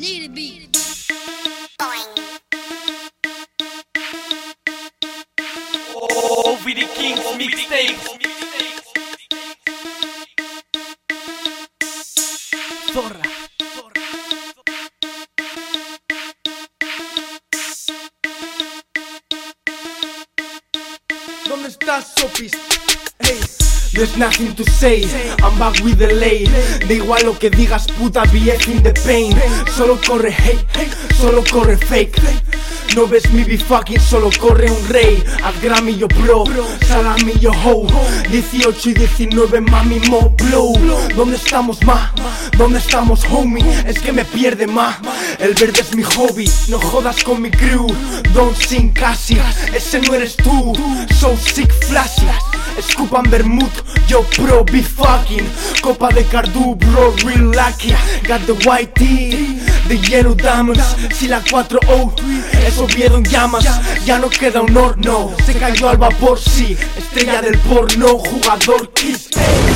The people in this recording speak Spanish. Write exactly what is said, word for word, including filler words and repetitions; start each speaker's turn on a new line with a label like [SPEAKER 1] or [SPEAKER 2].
[SPEAKER 1] Need it beat.
[SPEAKER 2] O V D Kings Mixtape. Zorra.
[SPEAKER 3] ¿Dónde estás, Sopis? Hey. There's nothing to say, I'm back with the lay. Da igual lo que digas, puta, B F in the pain. Solo corre hate, solo corre fake. No ves mi be fucking, solo corre un rey. Haz Grammy yo pro, salami yo ho. Dieciocho y diecinueve, mami mo blow. ¿Dónde estamos, ma? ¿Dónde estamos, homie? Es que me pierde, ma. El verde es mi hobby, no jodas con mi crew. Don't sing casi, ese no eres tú. So sick flashy, escupan vermut, yo pro be fucking. Copa de Cardu, bro, real lucky. Got the white tee, the yellow diamonds. Si la cuatro O, eso Oviedo en llamas. Ya no queda honor, no. Se cayó al vapor, sí. Estrella del porno, jugador kiss.